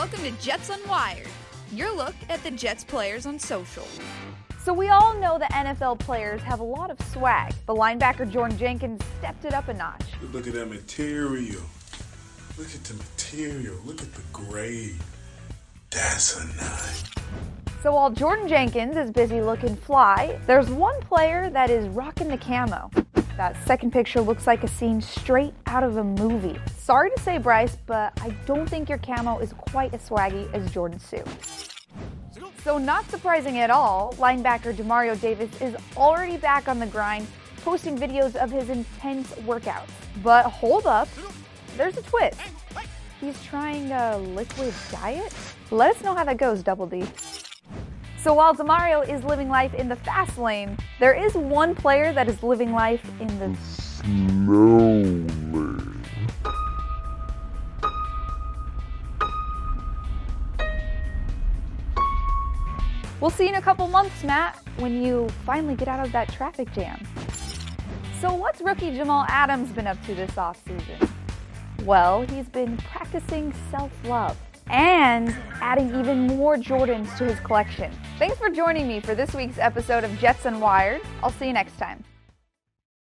welcome to Jets Unwired, your look at the Jets players on social. So we all know the NFL players have a lot of swag. The linebacker Jordan Jenkins stepped it up a notch. Look at that material. Look at the material. Look at the grade. That's a 9. So while Jordan Jenkins is busy looking fly, there's one player that is rocking the camo. That second picture looks like a scene straight out of a movie. Sorry to say, Bryce, but I don't think your camo is quite as swaggy as Jordan's suit. So not surprising at all, linebacker Demario Davis is already back on the grind, posting videos of his intense workouts. But hold up, there's a twist. He's trying a liquid diet? Let us know how that goes, Double D. So while Demario is living life in the fast lane, there is one player that is living life in the slow lane. We'll see you in a couple months, Matt, when you finally get out of that traffic jam. So what's rookie Jamal Adams been up to this offseason? Well, he's been practicing self-love and adding even more Jordans to his collection. Thanks for joining me for this week's episode of Jets Unwired. I'll see you next time.